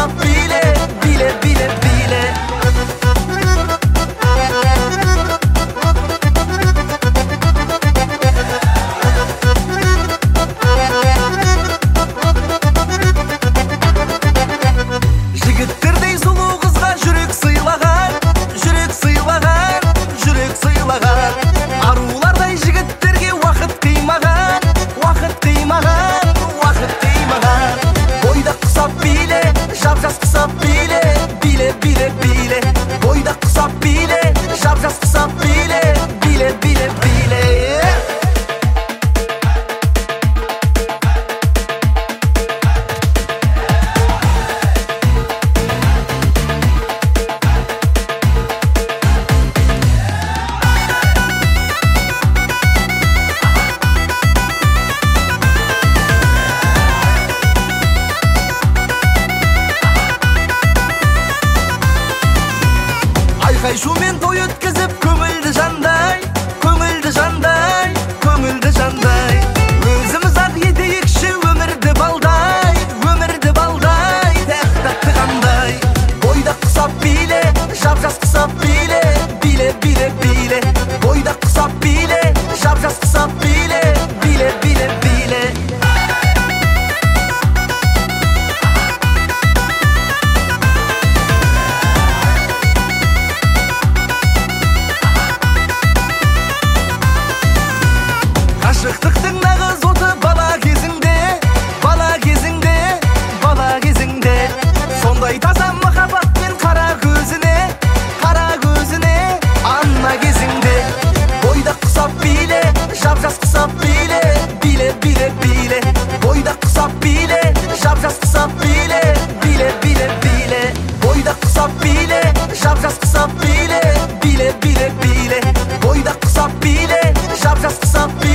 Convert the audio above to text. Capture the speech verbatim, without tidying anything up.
кысап биле, биле, биле, биле. Жігіттердей сұлу қызға жүрек сыйлаған, жүрек сыйлаған, жүрек сыйлаған. Арулардай жігіттерге уақыт қимаған, уақыт қимаған, уақыт қимаған. Бойда құсап биле, жап-жас құсап биле, биле, биле, биле. Бойда құсап биле, жап-жас құсап биле, биле, биле, биле. Айқай-шумен той өткізіп көңілді жандай, көңілді жандай, көңілді жандай. Өзіміз ақ етейікші өмірді балдай, өмірді балдай, тәқ-тәқті қандай. Бойда құсап биле, жап-жас құсап биле, биле, биле, биле. Бойда құсап биле, жап-жас құсап биле, биле, биле, биле. Ғашықтықтың нағыз оты бала кезіңде, бала кезіңде, бала кезіңде. Сондай таза махаббатпен қара көзіне, қара көзіне, ана кезіңде. Бойда құсап биле, жап-жас құсап биле, биле, биле, биле. Бойда құсап биле, жап-жас құсап биле, биле, биле, биле. Бойда құсап биле, жап-жас құсап биле, биле, биле, биле. Бойда құсап биле, жап-жас құсап биле.